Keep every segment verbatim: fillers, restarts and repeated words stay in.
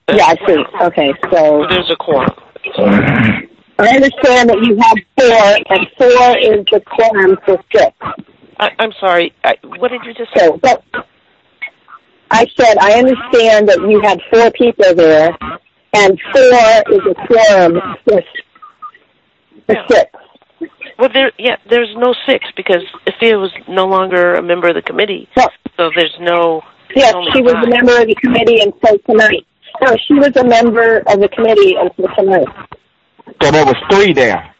Yeah, I see. Okay, so... There's a quorum. I understand that you have four, and four is the quorum for six. I, I'm sorry. I, what did you just say? So, but I said I understand that you had four people there, and four is a quorum for, for yeah. six. Well, there, yeah, there's no six because Thea was no longer a member of the committee, well, so there's no. Yes, she was a member of the committee until tonight. No, she was a member of the committee until tonight. So there was three there.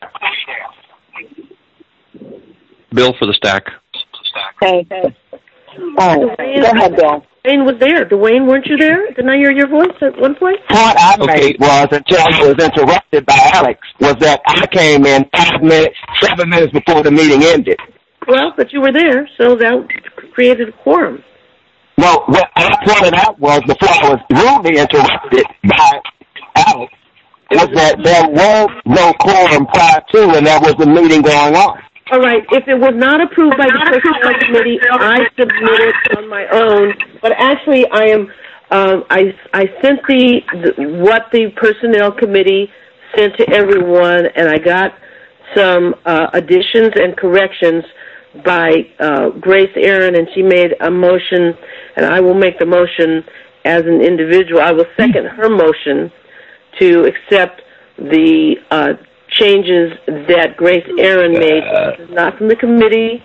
Bill for the stack. Okay. All right. Go ahead, Bill. Dwayne was there. Dwayne, weren't you there? Didn't I hear your voice at one point? What I Okay. made was, until I was interrupted by Alex, was that I came in five minutes, seven minutes before the meeting ended. Well, but you were there, so that created a quorum. No, what I pointed out was, before I was rudely interrupted by Alex, was that there was no quorum prior to, and there was a meeting going on. All right. If it was not approved by the personnel committee, I submitted on my own. But actually, I am. Um, I I sent the, the what the personnel committee sent to everyone, and I got some uh, additions and corrections by uh, Grace Aaron, and she made a motion, and I will make the motion as an individual. I will second her motion to accept the uh, changes that Grace Aaron made, not from the committee.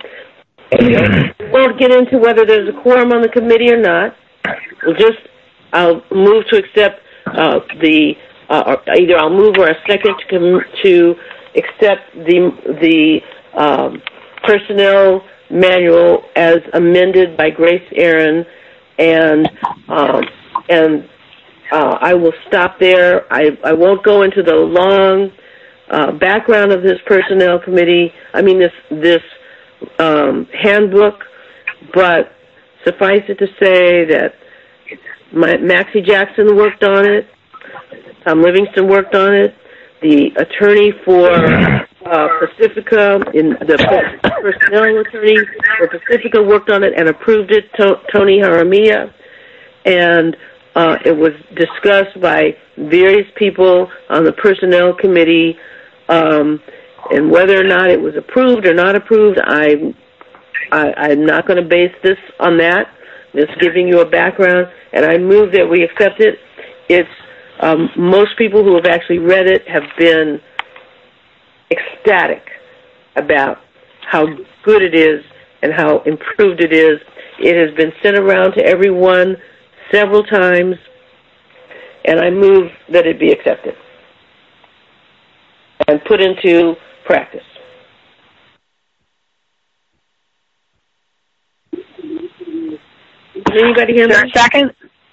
We won't get into whether there's a quorum on the committee or not. We'll just, I'll move to accept uh, the, uh, or either I'll move or a second to, com- to accept the, the um, personnel manual as amended by Grace Aaron, and um, and uh, I will stop there. I, I won't go into the long uh, background of this personnel committee, I mean this, this um, handbook, but suffice it to say that my, Maxie Jackson worked on it, Tom Livingston worked on it, the attorney for uh, Pacifica, in the personnel attorney for Pacifica worked on it and approved it, to, Tony Jaramillo, and uh, it was discussed by various people on the personnel committee, um, and whether or not it was approved or not approved, I, I, I'm not going to base this on that. I'm just giving you a background, and I move that we accept it. It's um, most people who have actually read it have been ecstatic about how good it is and how improved it is. It has been sent around to everyone several times, and I move that it be accepted and put into practice. Does anybody hear me? Is there a second?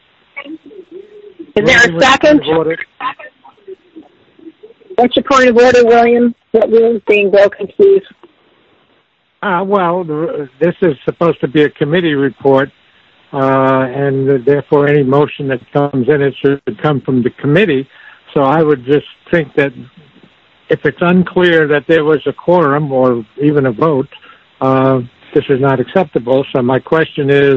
Is there a second? What's your point of order, William? What rule is being broken, please? Uh, well, this is supposed to be a committee report, uh, and therefore any motion that comes in it should come from the committee. So I would just think that if it's unclear that there was a quorum or even a vote, uh, this is not acceptable. So my question is,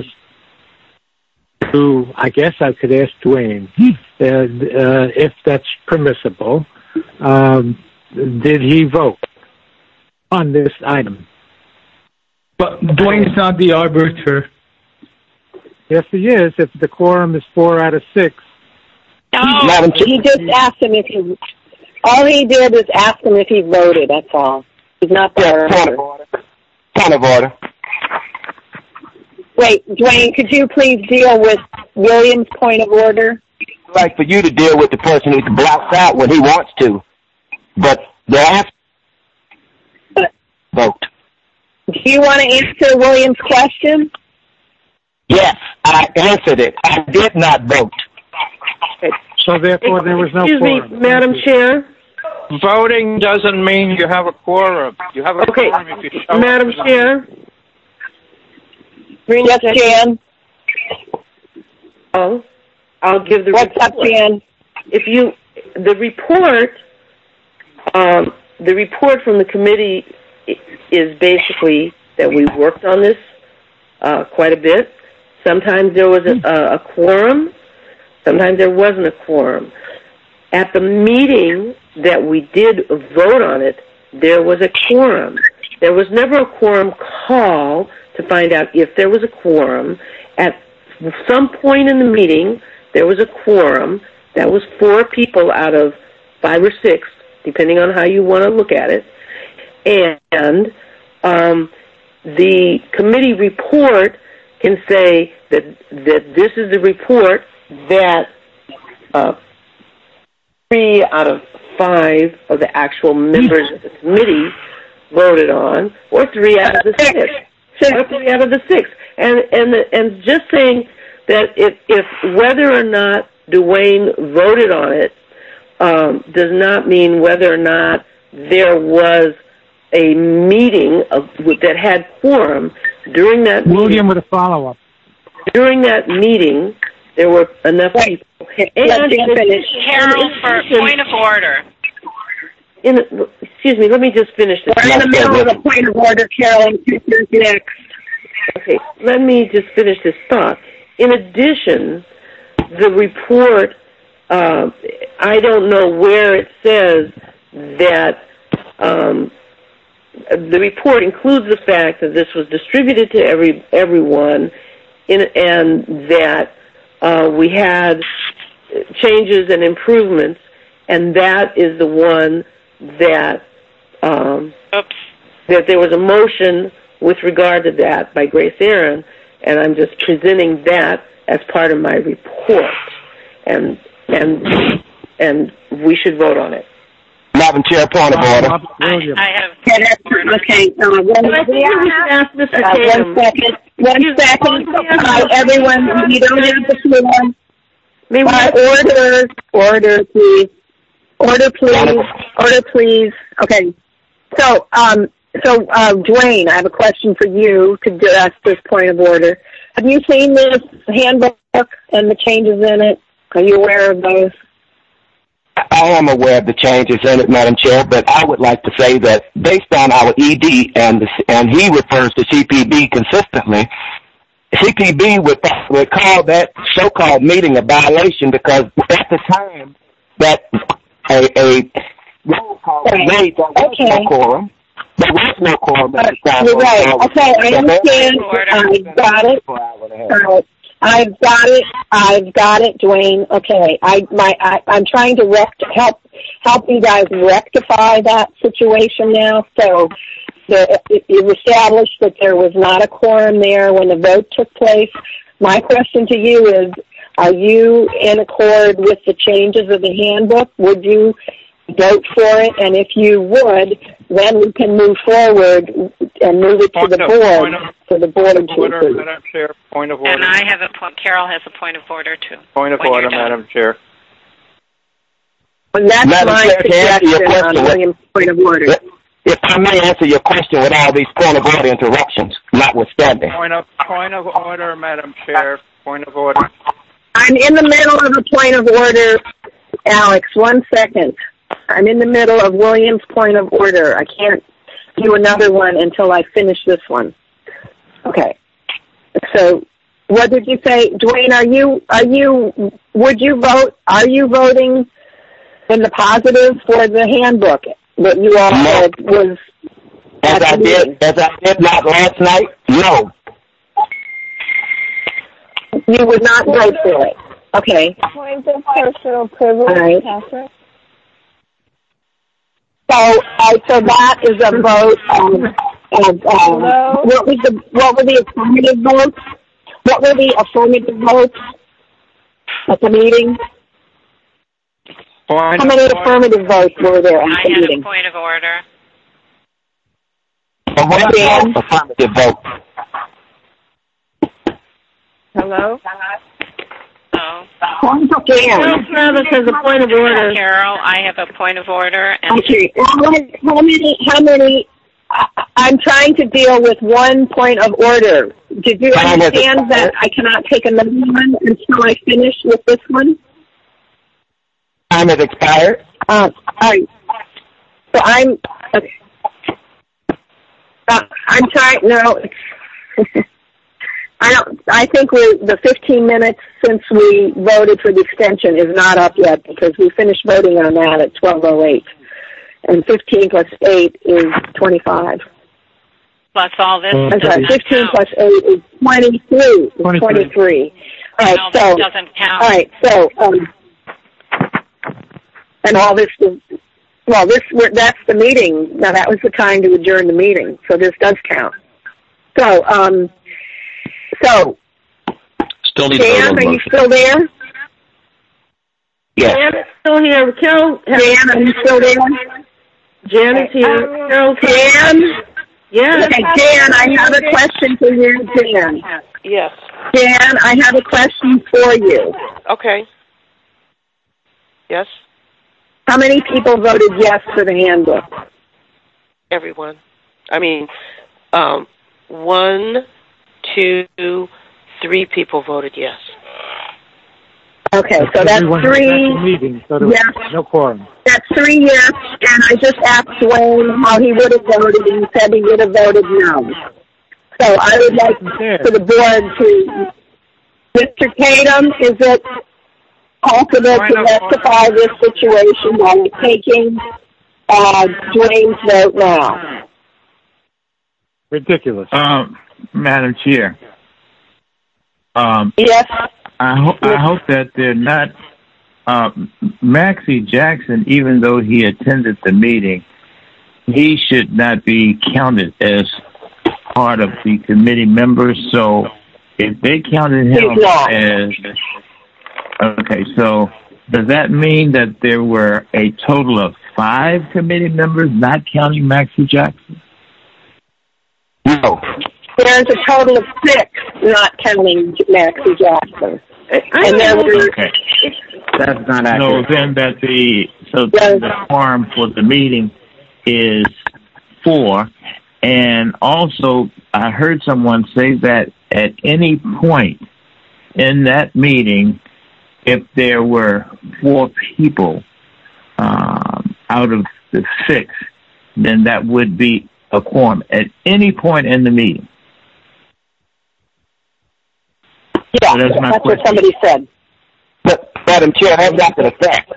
to, I guess I could ask Dwayne, uh, uh, if that's permissible, um, did he vote on this item? But Dwayne's not the arbiter. Yes, he is. If the quorum is four out of six. No, he just asked him if he. All he did was ask him if he voted. That's all. He's not there. Point of order. Point of order. Wait, Dwayne, could you please deal with William's point of order? I'd like for you to deal with the person who blocks out when he wants to, but they have to vote. Do you want to answer William's question? Yes, I answered it. I did not vote. So therefore, there was no Excuse quorum. me, Madam Chair. Voting doesn't mean you have a quorum. You have a Okay, quorum if you show Madam up. Chair. Yes, Jan. Oh, I'll give the What's report. up, Jan? If you, the report, um, the report from the committee is basically that we worked on this uh, quite a bit. Sometimes there was a, a quorum. Sometimes there wasn't a quorum. At the meeting that we did vote on it, there was a quorum. There was never a quorum call to find out if there was a quorum. At some point in the meeting, there was a quorum. That was four people out of five or six, depending on how you want to look at it. And um, the committee report can say that that this is the report that uh, three out of five of the actual members of the committee voted on, or three out of the six, or three out of the six. And and and just saying that if if whether or not Dwayne voted on it um, does not mean whether or not there was a meeting of, that had quorum during that meeting. William with a follow-up. During that meeting, there were enough Wait. people. And And finish. Carol, for point of order. In, excuse me, let me just finish this. We're in the middle of a point of order, Carolyn. Who's next? Okay, let me just finish this thought. In addition, the report, uh, I don't know where it says that um, the report includes the fact that this was distributed to every everyone, in, and that uh, we had changes and improvements, and that is the one that um, Oops. that there was a motion with regard to that by Grace Aaron, and I'm just presenting that as part of my report, and and and we should vote on it. Madam Chair, point of order. I, I have. Okay, uh, one, I think we should ask Mister uh, Tatum. one second. One second. Uh, everyone, you don't have the floor. May we Uh, order, order, please. Order, please. Order, please. Okay. So, um, so, uh, Dwayne, I have a question for you to address this point of order. Have you seen this handbook and the changes in it? Are you aware of those? I am aware of the changes in it, Madam Chair, but I would like to say that based on our E D, and the, and he refers to C P B consistently, C P B would, would call that so-called meeting a violation because at the time that a, a roll call was made, there was Okay. no quorum. There was no quorum at the time. You're right. Okay, I understand. I got it. Uh, I've got it. I've got it, Dwayne. Okay, I my I, I'm trying to rect help help you guys rectify that situation now. So the, it, it established that there was not a quorum there when the vote took place. My question to you is: are you in accord with the changes of the handbook? Would you vote for it? And if you would, then we can move forward and move it to Point the of- board point of- for the board to Order, approve. Madam Chair. Point of order. And I have a point. Carol has a point of order too. Point of when you're order, done. Madam Chair. And that's Madam my Chair, to answer your suggestion on question, William's point of order. If I may answer your question with all these point of order interruptions, notwithstanding. Point of point of order, Madam Chair. Point of order. I'm in the middle of a point of order, Alex. One second. I'm in the middle of William's point of order. I can't do another one until I finish this one. Okay. So, what did you say, Dwayne? Are you are you would you vote? Are you voting in the positive for the handbook that you all No. said was As at I the meeting? did, as I did not last night, no. You would not vote for it. Okay. Point of personal privilege, All right. Catherine. So, uh, so that is a vote of, of um, No. what was the what were the affirmative votes? What were the affirmative votes at the meeting? Point How many of order. affirmative votes were there at I the had a meeting? point of order. A what Dan? vote? Affirmative vote. Hello? Oh. Dan. Carol Travis has a point of order. Carol, I have a point of order. And Okay. Well, how many? How many? I, I'm trying to deal with one point of order. Did you Time has understand expired. that I cannot take another one until I finish with this one? Time has expired. Uh, all right. So I'm. Okay. Uh, I'm trying. No. I don't, I think we the fifteen minutes since we voted for the extension is not up yet because we finished voting on that at twelve oh eight. And fifteen plus eight is twenty-five. Plus all this. I'm sorry, fifteen plus eight is twenty-three. twenty-three. twenty-three. All right, no, so, this doesn't count. all right, so, um, and all this, is, well, this, that's the meeting. Now, that was the time to adjourn the meeting, so this does count. So, um, so, Still need to vote Dan, on the are you motion. still there? Yes. Jan is still here. Carol, Dan, are you still there? Jan is here. Carol, Dan? yes. Okay, Dan, I have a question for you, Dan. Yes. Dan, I have a question for you. Okay. Yes? How many people voted yes for the handbook? Everyone. I mean, um, one, two, three people voted yes. Okay, so that's Everyone was at three. the meeting, so there was Yes. no quorum. That's three yes, and I just asked Dwayne how he would have voted, and he said he would have voted no. So I would like for the board to, Mister Tatum, is it possible to rectify this situation by taking uh, Dwayne's vote now? Ridiculous. Um, Madam Chair. Um, yes. I hope I hope that they're not. Uh, Maxie Jackson, even though he attended the meeting, he should not be counted as part of the committee members. So, if they counted him as okay, so does that mean that there were a total of five committee members, not counting Maxie Jackson? No. There's a total of six, not counting Maxie Jackson. And there were, okay. That's not accurate. So then that the so then the quorum for the meeting is four, and also I heard someone say that at any point in that meeting, if there were four people um, out of the six, then that would be a quorum at any point in the meeting. Yeah, so that's, that's what somebody said. But, Madam Chair, how's that going to affect?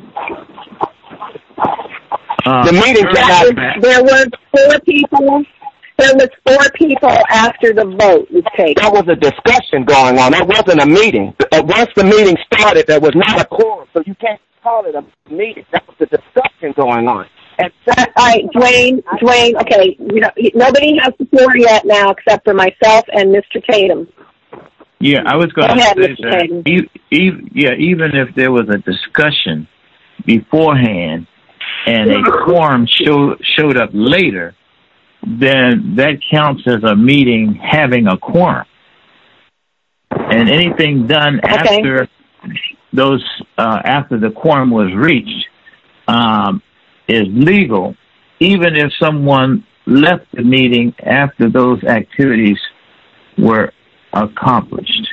Uh, the meeting there, cannot... there were four people. There was four people after the vote was taken. There was a discussion going on. That wasn't a meeting. Once the meeting started, there was not a quorum, so you can't call it a meeting. That was a discussion going on. And so, all right, Dwayne, Dwayne, okay, you know, nobody has the floor yet now except for myself and Mister Tatum. Yeah, I was going Go to ahead, say Mister that. Tatum. E- e- yeah, even if there was a discussion beforehand and a quorum show, showed up later, then that counts as a meeting having a quorum. And anything done okay. after those uh, after the quorum was reached um, is legal, even if someone left the meeting after those activities were accomplished.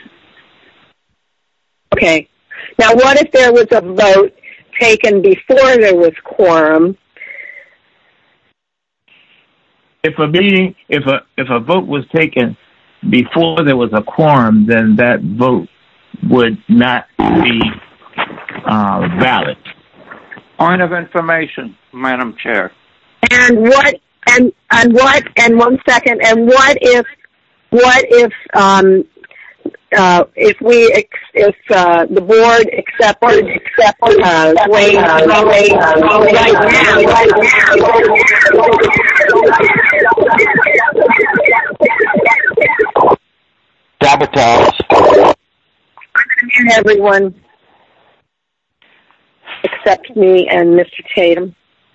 Okay. Now, what if there was a vote taken before there was quorum? If a meeting, if a if a vote was taken before there was a quorum, then that vote would not be uh, valid. Point of information, Madam Chair. And what? And and what? And one second. And what if? What if? Um, uh, if we ex, if uh, the board accepted accepted uh, Dwayne uh, Dwayne uh, right now, right now. Sabotage. I'm going to mute everyone except me and Mister Tatum.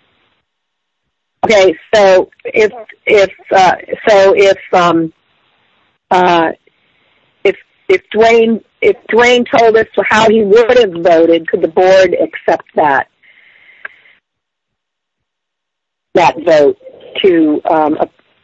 Okay, so if if uh, so if um uh if if Dwayne if Dwayne told us how he would have voted, could the board accept that that vote to um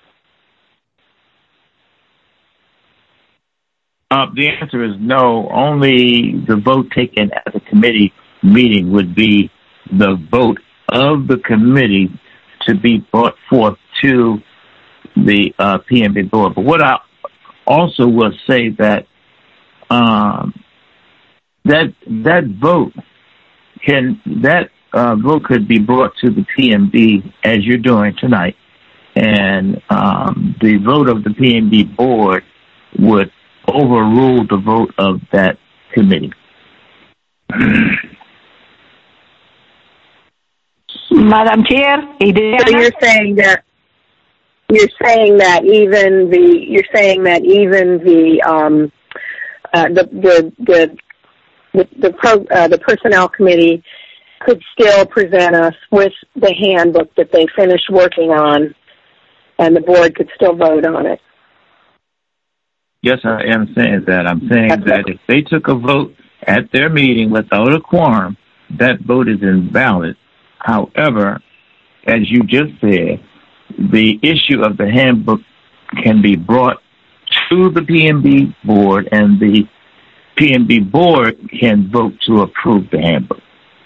Uh, the answer is no. Only the vote taken at the committee meeting would be the vote of the committee to be brought forth to the uh, P M B board. But what I also will say that um, that that vote can that uh, vote could be brought to the P M B as you're doing tonight, and um, the vote of the P M B board would overrule the vote of that committee. Madam Chair, so you're saying that you're saying that even the you're saying that even the um, uh, the the the the the, pro, uh, the personnel committee could still present us with the handbook that they finished working on, and the board could still vote on it. Yes, I am saying that. I'm saying That's that if they took a vote at their meeting without a quorum, that vote is invalid. However, as you just said, the issue of the handbook can be brought to the P M B board, and the P M B board can vote to approve the handbook.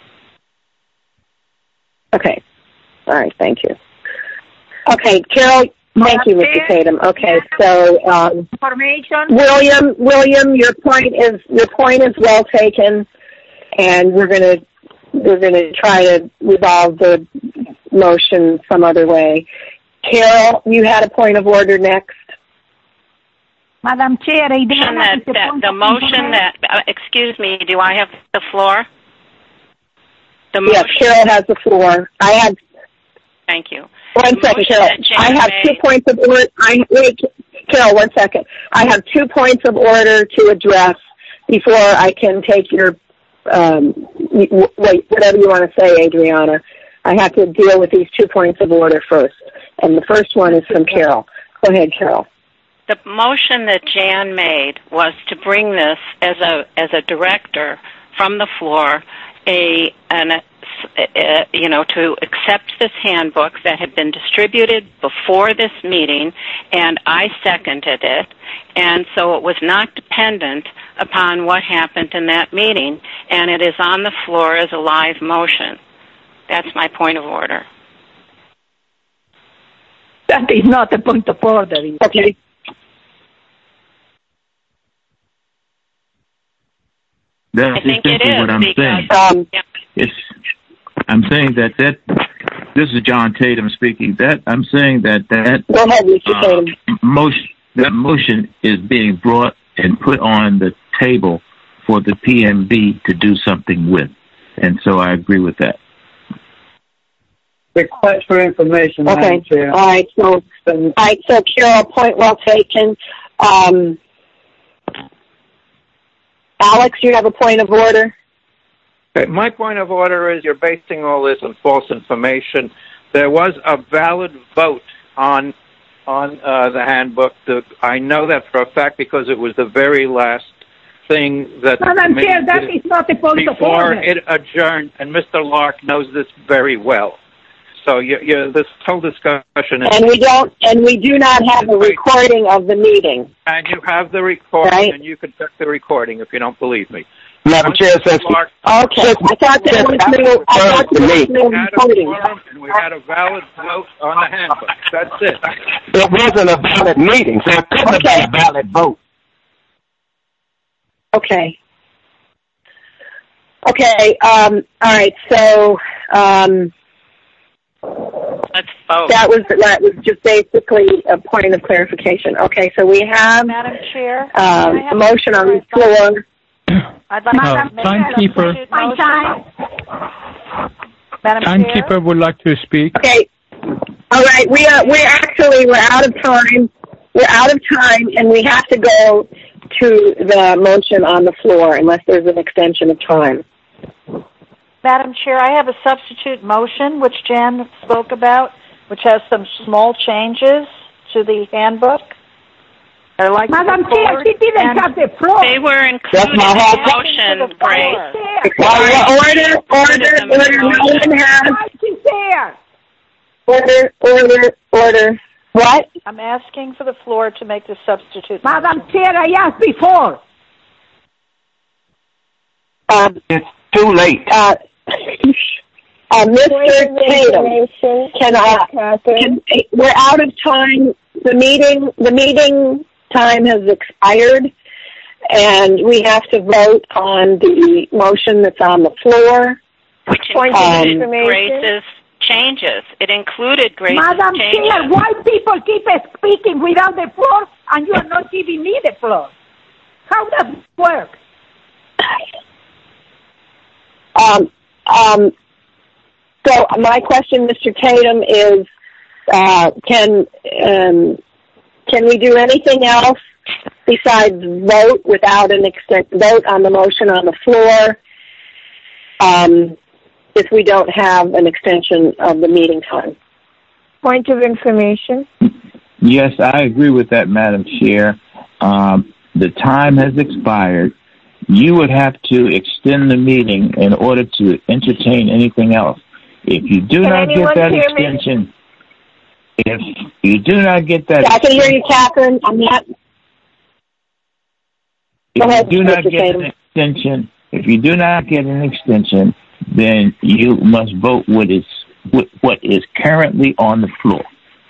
Okay. All right. Thank you. Okay, Carol. Thank you, Mister Tatum. Okay, so um, William, William, your point is your point is well taken, and we're gonna we're gonna try to resolve the motion some other way. Carol, you had a point of order next. Madam Chair, I that, that, the motion that uh, excuse me, do I have the floor? The motion. Yes, Carol has the floor. I have. Thank you. One second, Carol. I have two points of order. I wait, Carol. One second. I have two points of order to address before I can take your um, wait, whatever you want to say, Adriana. I have to deal with these two points of order first, and the first one is from Carol. Go ahead, Carol. The motion that Jan made was to bring this as a as a director from the floor, a an. Uh, you know, to accept this handbook that had been distributed before this meeting, and I seconded it, and so it was not dependent upon what happened in that meeting, and it is on the floor as a live motion. That's my point of order. That is not a point of order. Okay. That's I think it is what I'm because, saying. Um, yeah. It's, I'm saying that that this is John Tatum speaking. That I'm saying that that Go ahead, Mister uh, Tatum. motion that motion is being brought and put on the table for the P M B to do something with, and so I agree with that. Request for information. Okay. All right. So, all right. So, Carol, point well taken. Um, Alex, you have a point of order? Okay, my point of order is you're basing all this on false information. There was a valid vote on on uh, the handbook. The, I know that for a fact because it was the very last thing that Madam the Chair, that is not a point of order. before it adjourned, and Mister Lark knows this very well. So you, you, this whole discussion is... And we don't, and we do not have a recording of the meeting. And you have the recording, right? And you can check the recording if you don't believe me. Madam Chair, since Lark, okay, I thought there was no, I thought there was no we had a recording. forum and we had a valid vote on the handbook. That's it. it wasn't a valid meeting, so it couldn't Okay. have been a valid vote. Okay. Okay. Um, all right. So um, Let's vote. that was that was just basically a point of clarification. Okay. So we have Madam Chair, um, a motion on the floor. I'd like Uh, to make timekeeper. a motion. Time. Madam Timekeeper Chair? would like to speak. Okay. All right. We are we're actually we're out of time. We're out of time, and we have to go to the motion on the floor unless there's an extension of time. Madam Chair, I have a substitute motion, which Jan spoke about, which has some small changes to the handbook. I'd like Madam to Chair, she didn't have the floor. They were included in the motion, Grace. Order, order, order. No one has. She's there. Order, order, order. What? I'm asking for the floor to make the substitute Madam motion. Chair, I asked before. Um, It's too late. uh, uh, Mister Tatum, can I, can, we're out of time. The meeting, the meeting time has expired, and we have to vote on the motion that's on the floor. Which included um, Grace's changes. It included Grace's Madam changes. Chair, why people keep speaking without the floor and you are not giving me the floor? How does it work? Um, um, so my question, Mister Tatum, is uh, can um, can we do anything else besides vote without an extent vote on the motion on the floor? Um, if we don't have an extension of the meeting time. Point of information. Yes, I agree with that, Madam Chair. Um, the time has expired. You would have to extend the meeting in order to entertain anything else. If you do Can not get that extension, me? if you do not get that, yeah, I can hear you, Catherine. I'm not. If ahead, you do not Mister get Tatum. an extension, if you do not get an extension, then you must vote what is what is currently on the floor.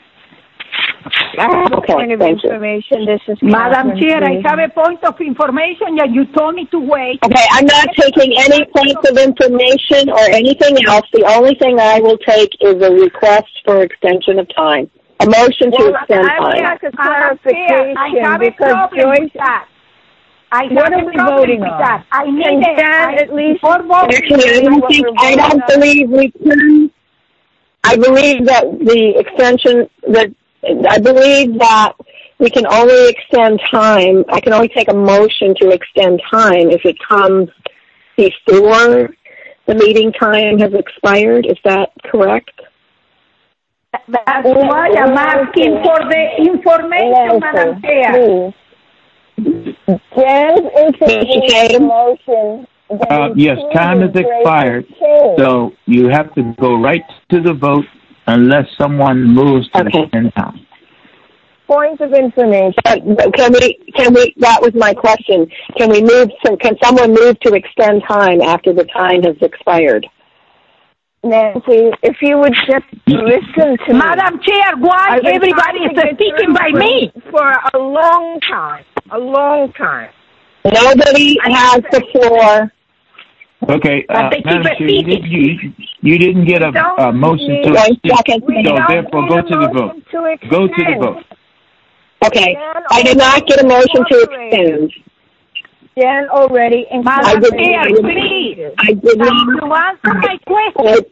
I have a Okay, point of thank you. information. This is Madam Catherine, Chair, I please. have a point of information and you told me to wait. Okay, I'm not taking any points of information or anything else. The only thing I will take is a request for extension of time. A motion to Well, extend I would time. like a Madam Chair, I clarification have a because problem Joyce. with that. I What have are a we problem voting with on? that. I need Can a, Jan I, at least- before voting, Actually, I don't think, I don't believe we can. I believe that the extension, that, I believe that we can only extend time, I can only take a motion to extend time if it comes before the meeting time has expired. Is that correct? That's why I'm asking for the information, Madam Chair. Jan's introduced the motion. Uh, yes, time has expired, so you have to go right to the vote unless someone moves to Okay. extend time. Point of information. Uh, Can we, can we, that was my question. Can we move, so can someone move to extend time after the time has expired? Nancy, if you would just listen to me. Madam Chair, why I've been everybody trying is to get speaking through by for- me? For a long time. A long time. Nobody has the floor. Okay, But uh, they keep Madam Chair, you, repeating. did, you, you didn't get a, Don't a motion to One extend, second. We so don't therefore need go a to the vote. motion to extend. Go to the vote. Okay, Jan I did not get a motion to incorporated. extend. Jan already I Madam did, Chair, please. I did Can you not. answer my question?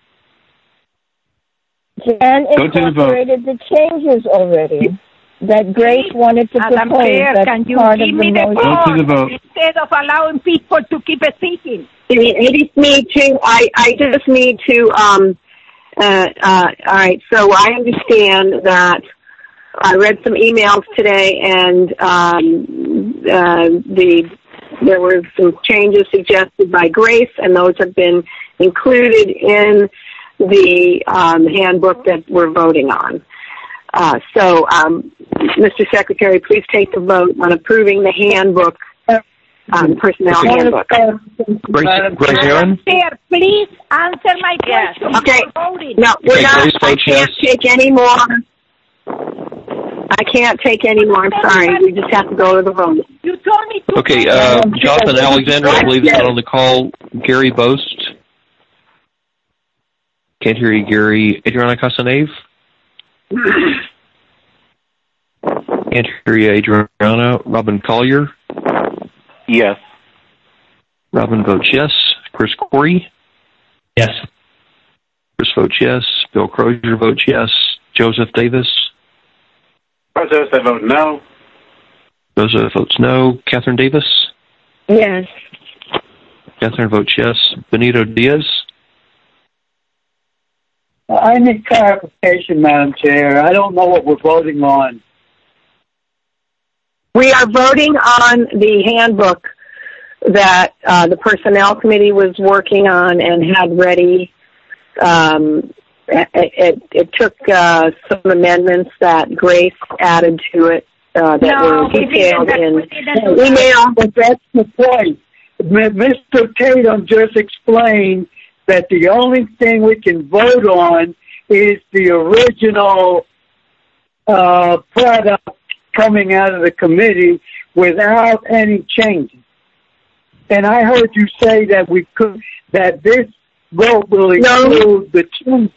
Jan Go to the vote. incorporated the changes already that Grace wanted to Madam propose. Chair, That's can you part give of me the the motion. Go to the floor vote. instead of allowing people to keep speaking? I just need to, I, I just need to, um, uh, uh, all right, so I understand that I read some emails today and, um, uh, the, there were some changes suggested by Grace and those have been included in the, um, handbook that we're voting on. Uh, so, um, Mister Secretary, please take the vote on approving the handbook, um, personnel Okay. handbook. Grace, Grace Aaron? Madam Chair, please answer my Yes. question Okay. before voting. No, we're Okay, not, Grace I votes can't yes. take any more. I can't take any more, I'm sorry. We just have to go to the vote. You told me to. Okay, uh, Jonathan Alexander, I believe, is not on the call. Gary Boast. Can't hear you, Gary. Adriana Casanave. Can't hear you, Adriana. Robin Collier. Yes. Robin votes yes. Chris Corey. Yes. Chris votes yes. Bill Crozier votes yes. Joseph Davis. Joseph, I vote no. Joseph votes no. Catherine Davis. Yes. Catherine votes yes. Benito Diaz. I need clarification, Madam Chair. I don't know what we're voting on. We are voting on the handbook that uh, the Personnel Committee was working on and had ready. Um, it, it, it took uh, some amendments that Grace added to it uh, that No, were we detailed didn't. in We didn't do the that. email. But that's the point. M- Mister Tatum just explained that the only thing we can vote on is the original uh, product coming out of the committee without any changes. And I heard you say that we could, that this vote will include the two.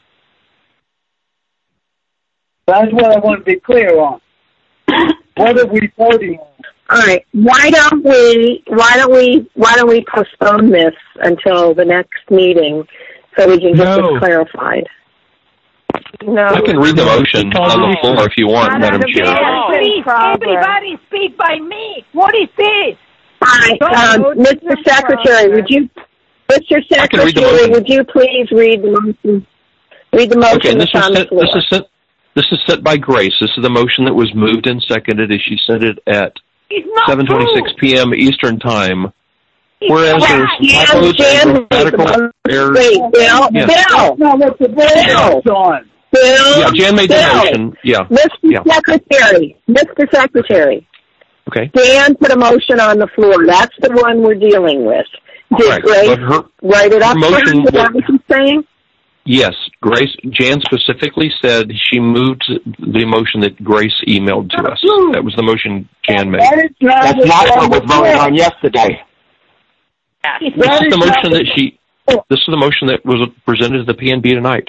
That's what I want to be clear on. What are we voting on? All right. Why don't we? Why don't we? Why don't we postpone this until the next meeting so we can get No. this clarified? No. I can read the motion on the floor if you want, Madam Chair. Please, everybody speak by me. What is this? Hi, um, Mister Secretary, would you, Mister Secretary, would you please read the motion? Read the motion Okay, this that's is, on the sent, floor. this is sent. This is sent by Grace. This is the motion that was moved and seconded as she sent it at seven twenty-six p.m. Eastern Time. Whereas there's typos and grammatical errors. Wait, Bill, Yes. Bill, No, what the vote is on. Bill, Yeah, Jan made the Bill, motion. Yeah. Mister Yeah. Secretary, Mister Secretary, Okay. Dan put a motion on the floor. That's the one we're dealing with. Did Right, Grace but her- write it her up for motion her? Is that was- what she's saying? Yes, Grace. Jan specifically said she moved the motion that Grace emailed to us. That was the motion Jan made. That is not That's not what was voted on yesterday. This is the motion that she. This is the motion that was presented to the P N B tonight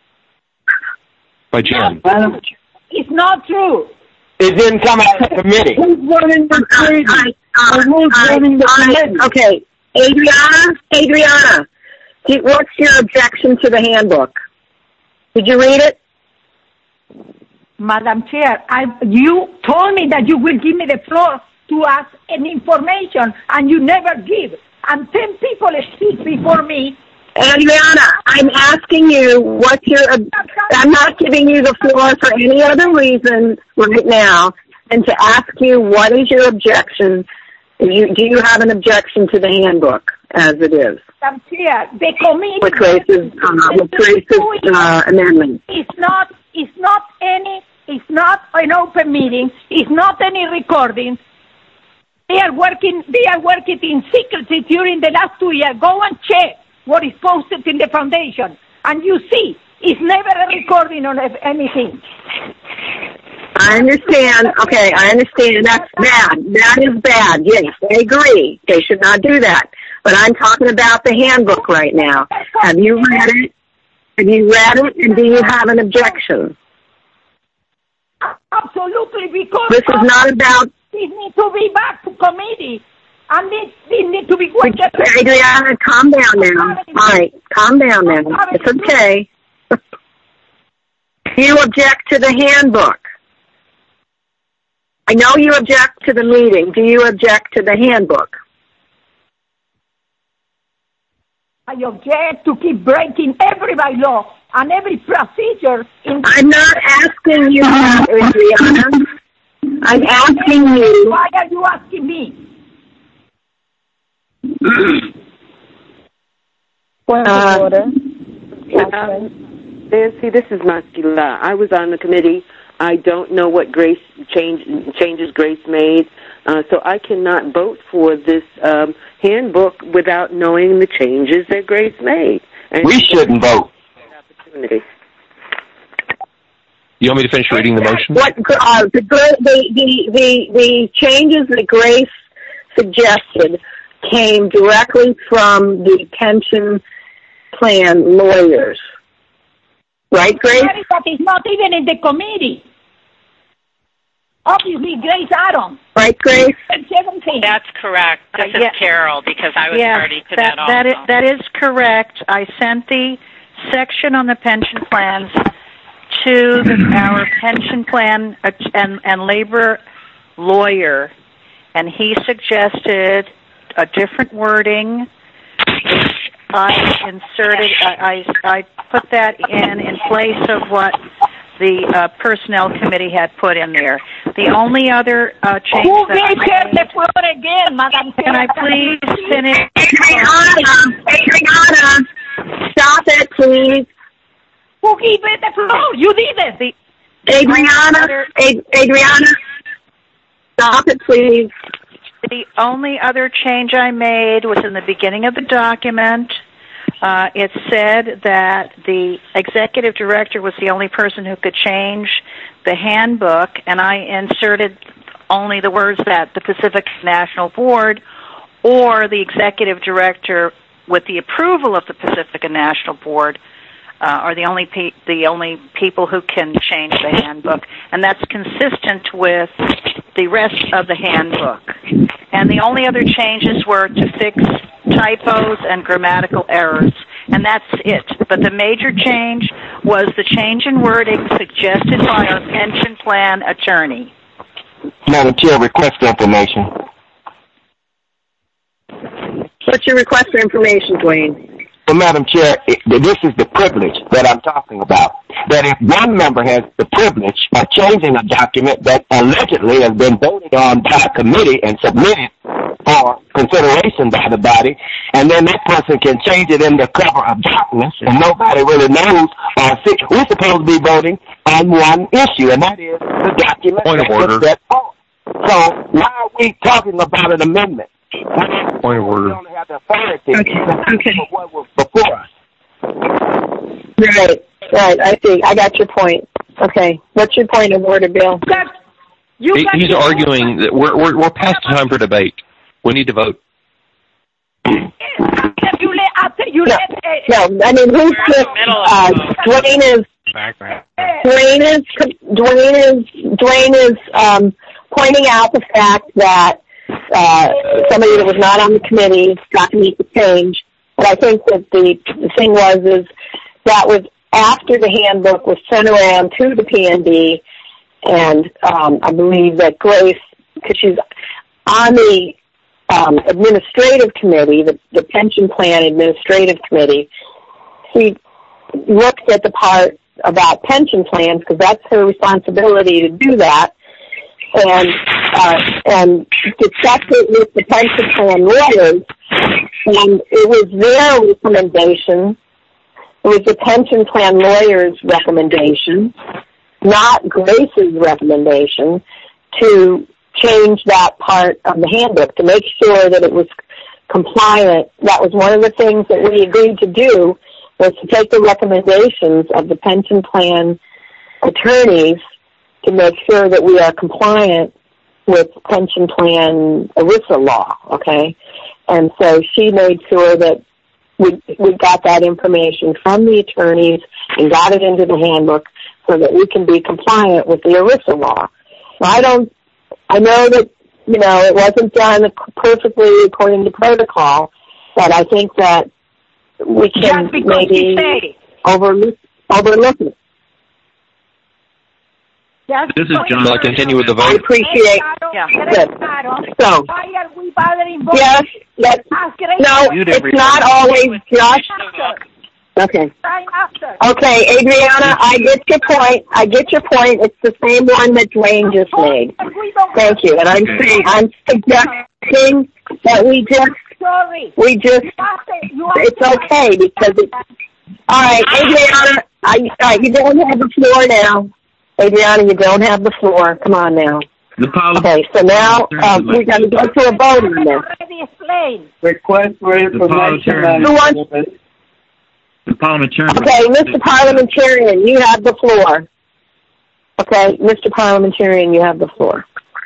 by Jan. It's not true. It didn't come out of the committee. Who's running the committee? Uh, Who's I- running the I- committee? Okay, Adriana, Adriana, do- what's your objection to the handbook? Did you read it? Madam Chair, I, you told me that you will give me the floor to ask any information, and you never give. And ten people speak before me. Adriana, I'm asking you what's your, ob- I'm not giving you the floor for any other reason right now than to ask you what is your objection. Do you, do you have an objection to the handbook as it is? Madam Chair, the committee. With Grace's, uh, with Grace's, uh, amendment. It's not, it's not any, it's not an open meeting. It's not any recording. They are working, they are working in secrecy during the last two years. Go and check what is posted in the foundation. And you see, it's never a recording on anything. I understand. Okay, I understand. That's bad. That is bad. Yes, I agree. They should not do that. But I'm talking about the handbook right now. Have you read it? Have you read it? And do you have an objection? Absolutely, because This is not about... It needs to be back to committee. And it, it needs to be... Adriana, calm down now. All right, calm down now. It's okay. You object to the handbook. I know you object to the meeting. Do you object to the handbook? I object to keep breaking every bylaw and every procedure. In I'm not asking you, Adriana. I'm asking you. Why are you asking me? Point Uh, of order. Uh, Nancy, this is Masquila. I was on the committee. I don't know what Grace change, changes Grace made, uh, so I cannot vote for this um, handbook without knowing the changes that Grace made. And We shouldn't vote. Opportunity. You want me to finish reading the motion? What uh, the, the the the the changes that Grace suggested came directly from the pension plan lawyers, right, Grace? That is not even in the committee. Obviously, Grace Adams. Right, Grace? That's correct. This Uh, is yeah. Carol, because I was Yes, party to that, that, also. that is, that is correct. I sent the section on the pension plans to the, our pension plan uh, and, and labor lawyer, and he suggested a different wording, which I inserted. I, I, I put that in in place of what the uh, personnel committee had put in there. The only other uh, change Who that gave I her made, the floor again, Madam can I please finish? Adriana, Adriana, stop it, please. Who gave her the floor? You did it. The, Adriana, Ad- Adriana, stop it, please. The only other change I made was in the beginning of the document. Uh, it said that the executive director was the only person who could change the handbook, and I inserted only the words that the Pacific National Board or the executive director with the approval of the Pacifica National Board uh, are the only pe- the only people who can change the handbook, and that's consistent with the rest of the handbook. And the only other changes were to fix typos and grammatical errors, and that's it. But the major change was the change in wording suggested by our pension plan attorney. Madam Chair, request for information. What's your request for information, Dwayne? Well, Madam Chair, it, this is the privilege that I'm talking about. That if one member has the privilege of changing a document that allegedly has been voted on by a committee and submitted for consideration by the body, and then that person can change it in the cover of darkness, and nobody really knows, or see, we're supposed to be voting on one issue, and that is the document Point of that order. was set forth. So why are we talking about an amendment? Point of order. We don't have the authority Okay. Okay. for what was before us. Right, right, I see. I got your point. Okay. What's your point of order, Bill? You He, he's arguing that we're, we're, we're past time for debate. We need to vote. After you let, after you No, let, uh, no, I mean, who's just, uh, Dwayne is, Dwayne is, Dwayne is, Dwayne is, um, pointing out the fact that, uh, somebody that was not on the committee got to make the change. But I think that the, the thing was, is that was after the handbook was sent around to the P N B, and, um, I believe that Grace, because she's on the, um, administrative committee, the, the pension plan administrative committee, she looked at the part about pension plans, because that's her responsibility to do that, and uh, and discussed it with the pension plan lawyers, and it was their recommendation, it was the pension plan lawyers' recommendation, not Grace's recommendation, to change that part of the handbook, to make sure that it was compliant. That was one of the things that we agreed to do, was to take the recommendations of the pension plan attorneys to make sure that we are compliant with pension plan ERISA law, okay? And so she made sure that we, we got that information from the attorneys and got it into the handbook so that we can be compliant with the ERISA law. Now, I don't, I know that, you know, it wasn't done perfectly according to protocol, but I think that we can maybe overlook, overlook it. This is John. Will I continue with the vote? I appreciate yeah. it. So, why are we bothering both? yes, yes, no, it's not always just, okay. Okay, Adriana, I get your point. I get your point. It's the same one that Dwayne just made. Thank you. And I'm saying, I'm suggesting that we just, we just, it's okay because it's, all right, Adriana, I, all right, you don't have the floor now. Adriana, you don't have the floor. Come on now. Okay, so now um, we're going to go to a vote on this. Request for information. Who wants? The parliamentarian. Okay, Mister Parliamentarian, you have the floor. Okay, Mister Parliamentarian, you have the floor.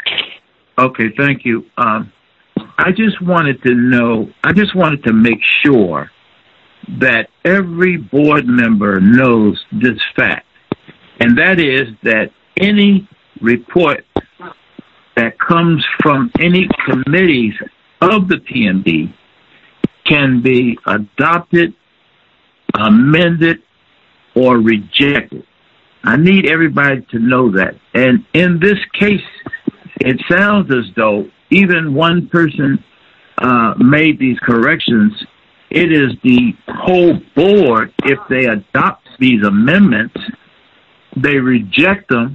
Okay, thank you. Um, I just wanted to know, I just wanted to make sure that every board member knows this fact, and that is that any report that comes from any committees of the P N B can be adopted, amended, or rejected. I need everybody to know that. And in this case, it sounds as though even one person uh, made these corrections. It is the whole board, if they adopt these amendments, they reject them,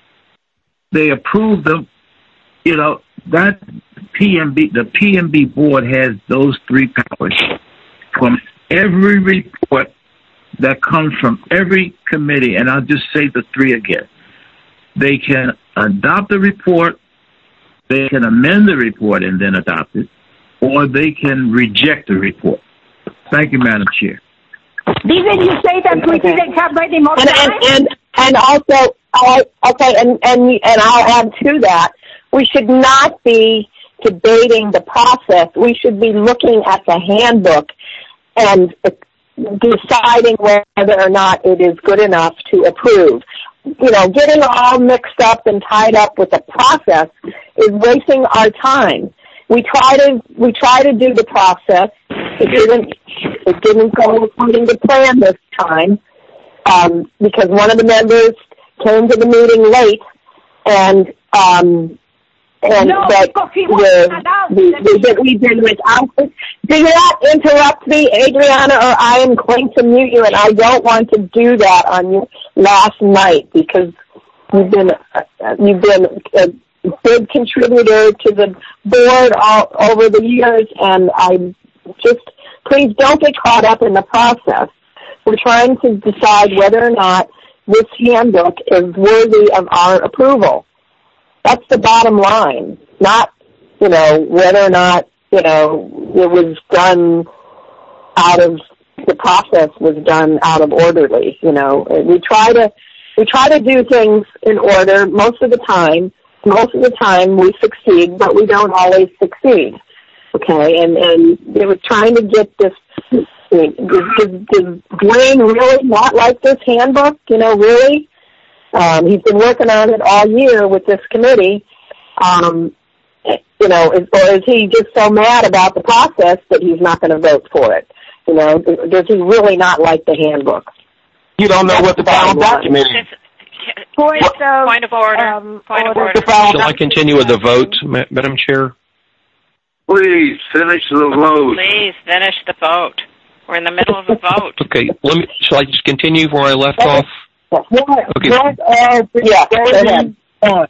they approve them. You know, that P N B, the P N B board has those three powers. From every report that comes from every committee, and I'll just say the three again. They can adopt the report, they can amend the report and then adopt it, or they can reject the report. Thank you, Madam Chair. Didn't you say that we didn't have any more time? And, and, and, and also, uh, okay, and, and, and I'll add to that, we should not be debating the process. We should be looking at the handbook and deciding whether or not it is good enough to approve. You know, getting all mixed up and tied up with the process is wasting our time. We try to we try to do the process. It didn't it didn't go according to plan this time um, because one of the members came to the meeting late, and um, and no, that the, the, the, we did without. Do not interrupt me, Adriana, or I am going to mute you, and I don't want to do that on you last night because you've been uh, you've been a big contributor to the board all over the years, and I just please don't get caught up in the process. We're trying to decide whether or not this handbook is worthy of our approval. That's the bottom line, not, you know, whether or not, you know, it was done out of, the process was done out of orderly, you know. We try to, we try to do things in order most of the time. Most of the time we succeed, but we don't always succeed, okay? And, and they were trying to get this, does, does, does Dwayne really not like this handbook, you know, really? Um, he's been working on it all year with this committee. Um, you know, is, or is he just so mad about the process that he's not going to vote for it? You know, does he really not like the handbook? You don't know what the final document is. Point of, point of order. Um, point of order. Shall I continue with the vote, Madam Chair? Please finish the vote. Please finish the vote. We're in the middle of a vote. Okay, let me. Shall I just continue where I left off? What, okay. what are the yeah, voting on?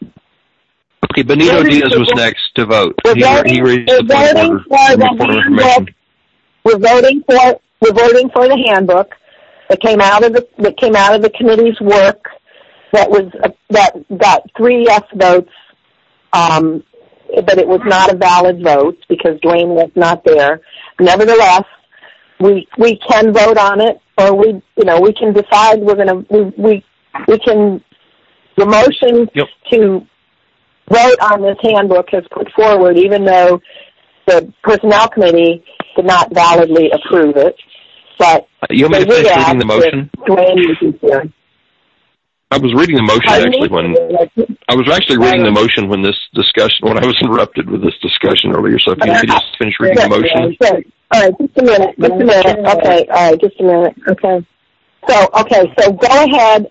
Okay, Benito Diaz was next to vote. We're he, voting, he raised we're the point voting order. for the Point of handbook. We're voting for we're voting for the handbook that came out of the that came out of the committee's work. That was uh, that got three yes votes, um, but it was not a valid vote because Dwayne was not there. Nevertheless, we we can vote on it, or we you know we can decide we're gonna we we, we can the motion yep. to vote on this handbook is put forward, even though the personnel committee did not validly approve it. But uh, you want me to finish reading the motion? Dwayne was here. I was reading the motion actually when I was actually reading the motion when this discussion when I was interrupted with this discussion earlier. So if you could just finish reading the motion. All right, just a minute. Just a minute. Okay. All right, just a minute. Okay. So okay, so go ahead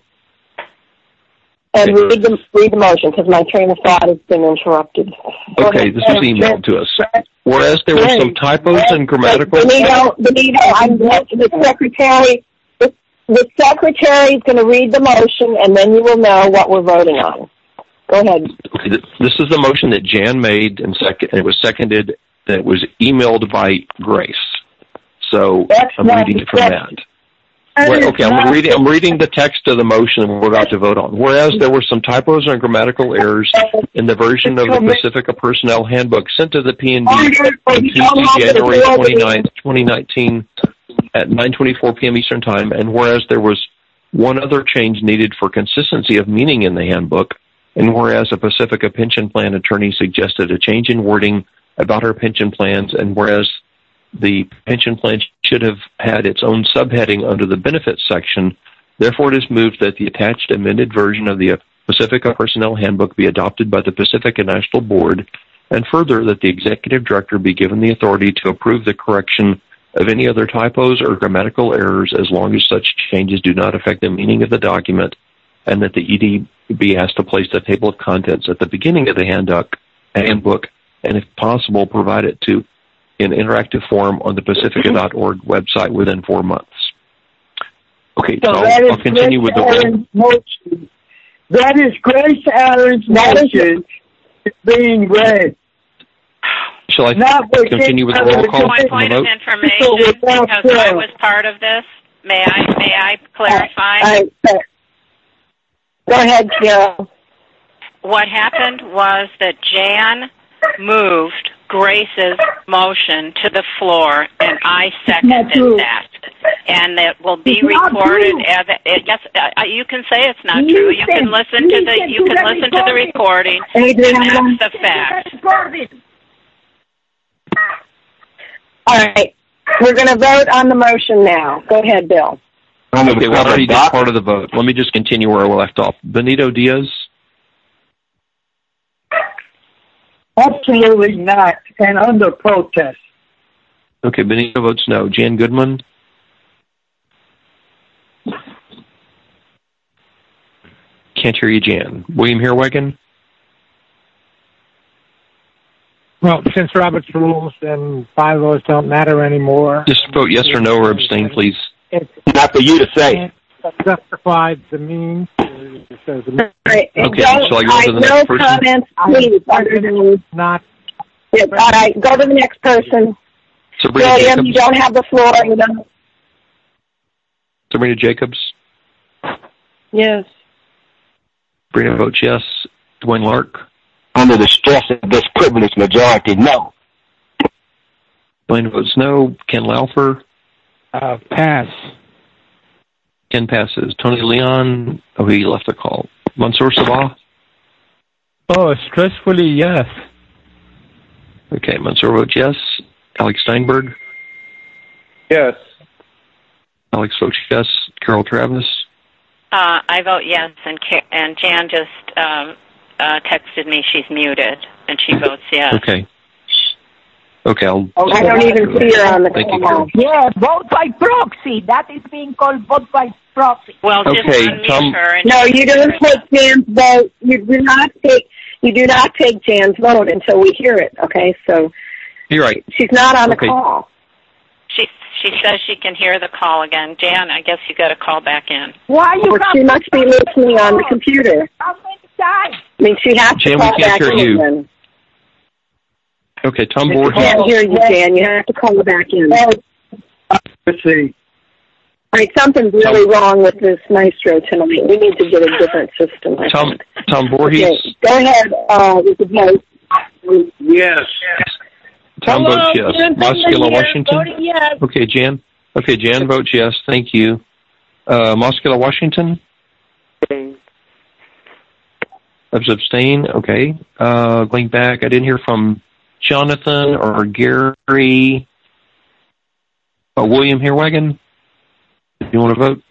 and read the read the motion because my train of thought has been interrupted. Go okay, ahead. this was emailed to us. Whereas there were some typos and grammatical. Benito, Benito, I'm the secretary. The secretary is going to read the motion, and then you will know what we're voting on. Go ahead. Okay, this is the motion that Jan made, and second, it was seconded. That it was emailed by Grace. So That's I'm reading it from that. Well, okay, I'm reading. I'm reading the text of the motion we're about to vote on. Whereas there were some typos and grammatical errors in the version of the Pacifica Personnel Handbook sent to the P and D on Tuesday, January twenty-ninth, twenty nineteen. At nine twenty-four p.m. Eastern Time, and whereas there was one other change needed for consistency of meaning in the handbook, and whereas a Pacifica pension plan attorney suggested a change in wording about her pension plans, and whereas the pension plan should have had its own subheading under the benefits section, therefore it is moved that the attached amended version of the Pacifica Personnel Handbook be adopted by the Pacifica National Board, and further that the executive director be given the authority to approve the correction of any other typos or grammatical errors as long as such changes do not affect the meaning of the document, and that the E D be asked to place the table of contents at the beginning of the handbook, handbook and if possible provide it to in interactive form on the pacifica dot org website within four months. Okay, so, so I'll, I'll continue with the motion. That is Grace Allen's motion being read. Shall I Not continue with the roll call? Point, point of information, because I was part of this. May I may I clarify? I, I, go ahead, Carol. What happened was that Jan moved Grace's motion to the floor, and I seconded that. and it will be It's not recorded. true. As a, it, yes, uh, you can say it's not Listen, true. You can listen to the listen you to can the listen to the recording, Adriana. and that's the fact. Recording. All right. We're going to vote on the motion now. Go ahead, Bill. Okay, we already did part of the vote. Let me just continue where I left off. Benito Diaz? Absolutely not, and under protest. Okay, Benito votes no. Jan Goodman? Can't hear you, Jan. William Herwagen? Well, since Robert's rules and bylaws don't matter anymore. Just vote yes or no or abstain, please. It's not for you to say. Justified the means. So the Right. Okay, Don't- shall I go to the no next person? comments, please. Other than not. Yeah, all right, go to the next person. Sabrina William, Jacobs? you don't have the floor. You don't. Sabrina Jacobs? Yes. Sabrina votes yes. Dwayne Lark? Under the stress of this privileged majority, no. Dwayne votes no. Ken Laufer? Uh, pass. Ken passes. Tony Leon? Oh, he left the call. Mansour Sabah? Oh, stressfully, yes. Okay, Mansour votes yes. Alex Steinberg? Yes. Alex votes yes. Carol Travis? Uh, I vote yes, and Ca- and Jan just um, uh, texted me she's muted, and she votes yes. Okay. Okay, I'll... I don't even see her on the Thank you, call. Carol. Yeah, vote by proxy. That is being called vote by proxy. Well, just Okay, unmute Tom- her. And No, you don't take Jan's vote. You do not take. You do not take Jan's vote until we hear it. Okay, so You're right. she's not on the Okay. call. She she says she can hear the call again. Jan, I guess you got to call back in. Why you Well, have she must be listening on the computer. How many times? I mean, she has to Jan, we call can't back hear in. you. Then. Okay, Tom We Voorhees. can't hear you, Jan. You have to call back in. Let's see. All right, something's really wrong with this maestro tonight. We need to get a different system. I Tom, think. Tom Voorhees. Okay, go ahead uh, with the vote. Yes. Tom Hello, votes yes. Jan, Moskila, here, Washington. voting yes. Okay, Jan. Okay, Jan votes yes. Thank you. Uh, Moskila, Washington. Abstain. Okay. Uh, going back, I didn't hear from Jonathan or Gary. Uh, William Herwagen. You want to vote?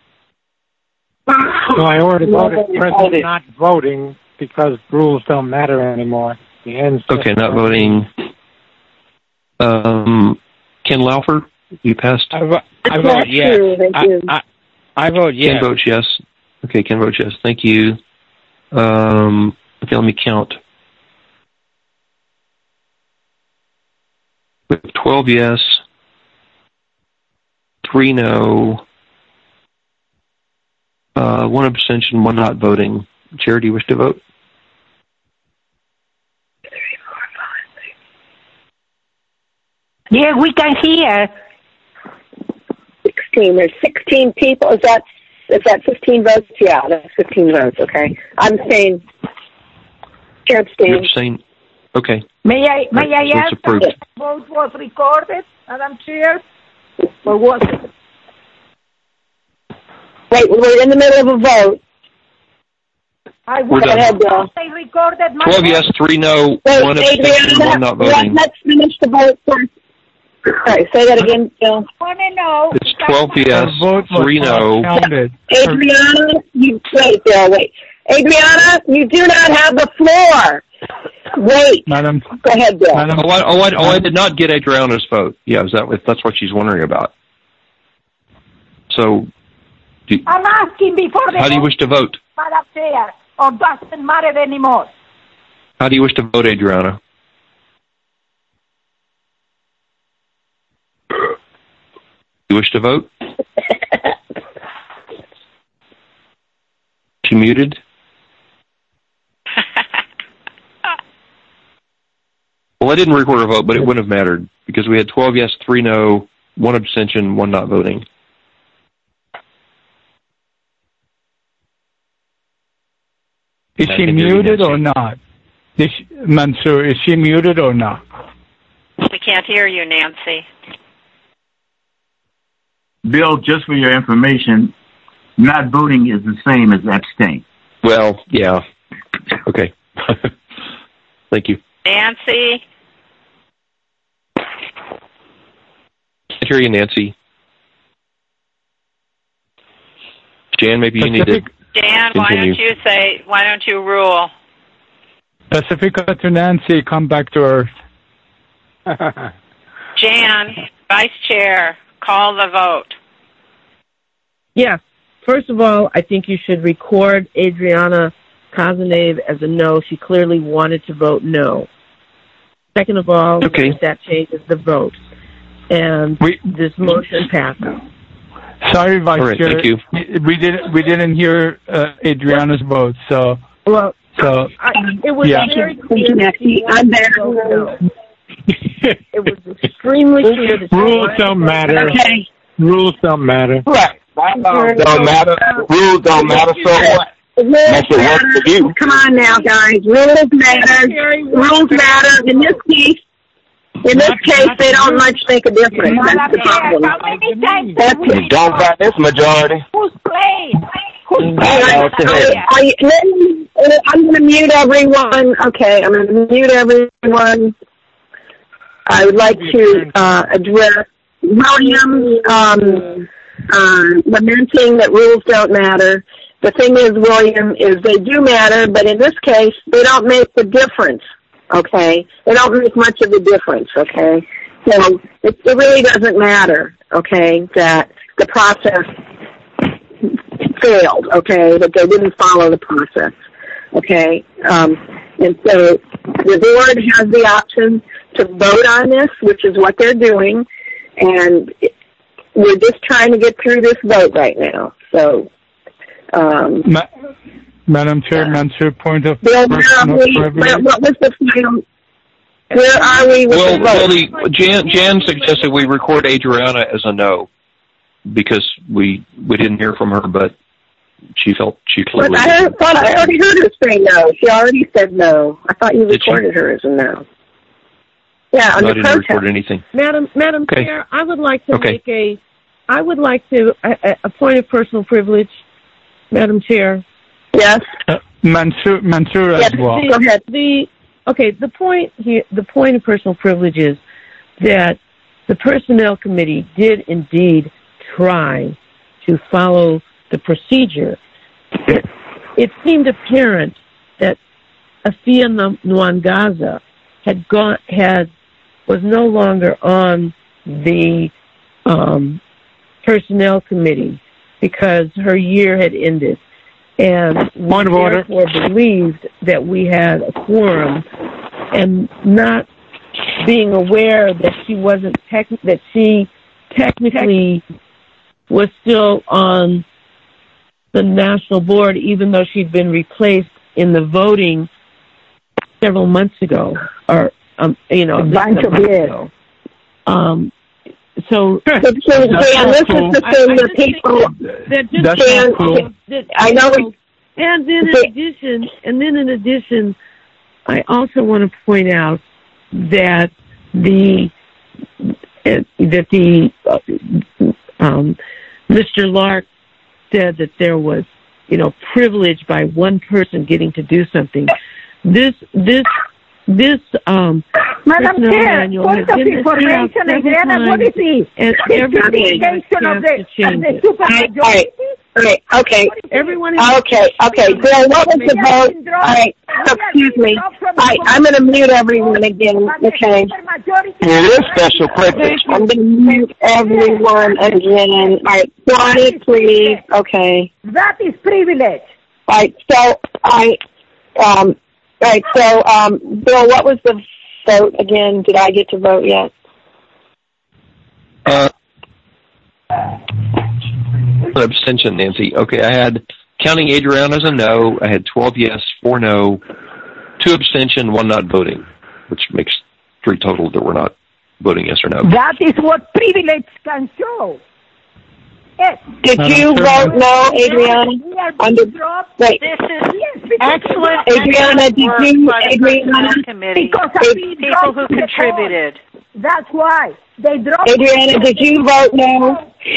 So I already voted President not voting because rules don't matter anymore. The ends. Okay, not voting. Um, Ken Laufer, you passed. I, vo- I It's vote not yes. true, they I, do. I, I vote yes. Ken votes yes. Okay, Ken votes yes. Thank you. Um, okay, let me count. We have twelve yes, three no, uh, one abstention, one not voting. Chair, do you wish to vote? Yeah, we can hear. Sixteen. There's sixteen people. Is that is that fifteen votes? Yeah, that's fifteen votes. Okay, I'm saying. Chair You abstain. abstain? Okay. May I may Right, so I it's ask approved. if the vote was recorded, Madam Chair? Or was it? Wait, we're in the middle of a vote. I We're was done. ahead, Bill. They recorded my twelve vote. yes, three no, Wait, one abstention, Adriana, one not let, voting. let's finish the vote first. All right, say that again, Bill. I want to know. It's twelve yes, The vote was three not no. counted. Adriana, you wait, Bill. Wait, Adriana, you do not have the floor. Wait. Madam, Go ahead, Bill. Madam, Oh, I, oh, I, oh, I did not get Adriana's vote. Yeah, is that if that's what she's wondering about? So, do, I'm asking before the how do you vote, wish to vote? Madam Chair, or doesn't matter anymore. How do you wish to vote, Adriana? You wish to vote? She muted? Well, I didn't record her vote, but it wouldn't have mattered because we had twelve yes, three no, one abstention, one not voting. is I she can hear you, muted Nancy. or not? Is she, Mansour, is she muted or not? We can't hear you, Nancy. Bill, just for your information, not voting is the same as abstain. Well, yeah. Okay. Thank you. Nancy? I hear you, Nancy. Jan, maybe you need to Dan, why don't you say, why don't you rule? Pacifica to Nancy, come back to Earth. Jan, Vice Chair, call the vote. Yes. First of all, I think you should record Adriana Kazanave as a no. She clearly wanted to vote no. Second of all, okay. that changes the vote. And we, this motion passes. Sorry, Vice right, Chair. Thank you. We didn't we didn't hear uh, Adriana's vote, so well, so I, it was yeah. very clear. I'm there. No. It was extremely clear that rules don't matter. Okay. Rules don't matter. Right. Don't matter. Rules don't matter. So what? Make it work for you. Come on now, guys. Rules matter. Rules matter. In this case, in this case, they don't much make a difference. That's the problem. That's it. Don't got this majority. Who's playing? Who's playing? I'm going to mute everyone. Okay, I'm going to mute everyone. I would like to uh, address William um, uh, lamenting that rules don't matter. The thing is, William, is they do matter, but in this case, they don't make the difference, okay? They don't make much of a difference, okay? So it, it really doesn't matter, okay, that the process failed, okay, that they didn't follow the process, okay? Um, and so the board has the option to vote on this, which is what they're doing, and we're just trying to get through this vote right now, so... Um, Ma- Madam Chair, Mansur, point of Bill, where are we? Where, what was the final? Where are we with well, the vote? Well, the, Jan, Jan suggested we record Adriana as a no because we we didn't hear from her, but she felt she clearly. But I heard, thought I already heard her say no. She already said no. I thought you Did recorded she? her as a no. Yeah, on no, the I didn't protest. record anything. Madam, Madam Okay. Chair, I would like to Okay. make a, I would like to a, a point of personal privilege. Madam Chair. Yes. Uh, Mansur, Mansur Yes, as well. the, Go ahead. The okay. The point here. The point of personal privilege is that the Personnel Committee did indeed try to follow the procedure. It, it seemed apparent that Afia Nwangaza had gone had was no longer on the um, Personnel Committee, because her year had ended, and Point we of order. therefore believed that we had a quorum, and not being aware that she wasn't tech- that she technically was still on the national board, even though she'd been replaced in the voting several months ago, or um, you know, months ago. Um, So, so Jan, this is the thing that people. That just Jan, cool. that, I know. And then in addition, and then in addition, I also want to point out that the uh, that the uh, um, Mister Lark said that there was, you know, privilege by one person getting to do something. This this. This um, Madam Chair, manual point has of been information, several Adriana, what times, is it? and The everybody has certification of chance the, to change of the it. supermajority? All right, all right, okay. Everyone Okay, okay. Bill, what was the vote? All right, so excuse me. All right, I'm going to mute everyone again, okay? It is special privilege. I'm going to mute everyone again. All right, quiet, please. Okay. That is privilege. All right, so I, um, all right, so, um, Bill, what was the vote again? Did I get to vote yet? Uh, abstention, Nancy. Okay, I had, counting Adriana as a no, I had twelve yes, four no, two abstention, one not voting, which makes three total that were not voting yes or no. That is what privilege can show. Yes. Did you vote no, Adriana? Under, wait. This is yes, excellent. Adriana, did you, Adriana, Adriana? because of people who contributed. That's why they dropped. Adriana, did you vote no? They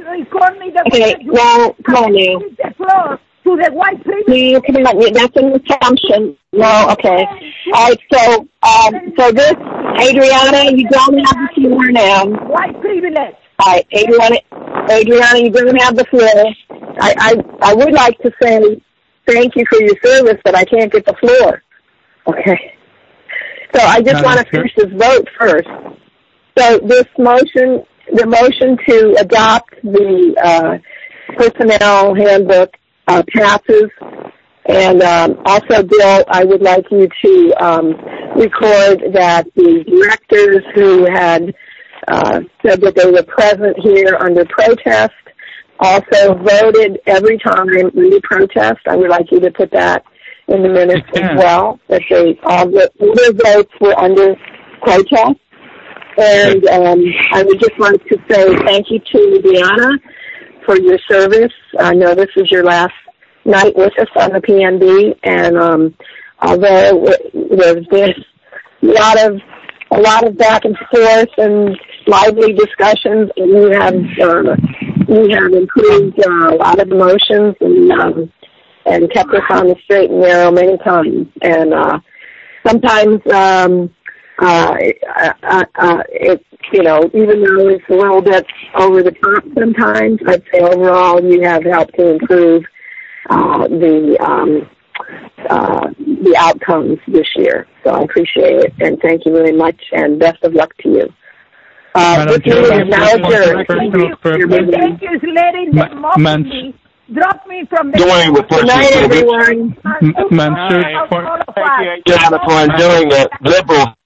record me the Okay, way you well, come on now. the floor to the white privilege. You come on, that's an assumption. No, okay. All right, so, um, so this, Adriana, you don't have the floor now. White privilege. All right, Adriana, Adriana, you don't have the floor. I, I, I would like to say thank you for your service, but I can't get the floor. Okay. So I just want to finish this vote first. So this motion, the motion to adopt the uh, personnel handbook uh, passes. And um, also, Bill, I would like you to um, record that the directors who had uh, said that they were present here under protest also voted every time under protest. I would like you to put that in the minutes as well, that they all the, their votes were under protest. And um, I would just like to say thank you to Deanna for your service. I know this is your last night with us on the P N B, and um, although there's been a lot of a lot of back and forth and lively discussions, and you have uh, you have improved uh, a lot of emotions and um, and kept us on the straight and narrow many times. And uh, sometimes um, uh, uh, uh, it you know even though it's a little bit over the top sometimes, I'd say overall you have helped to improve Uh, the um, uh, the outcomes this year. So I appreciate it, and thank you very much, and best of luck to you. Uh, this meeting is now adjourned. Thank you. Thank you for letting the mock me drop me from the... Doing with Good night, everyone. Thank you, Jana, for doing it. Liberal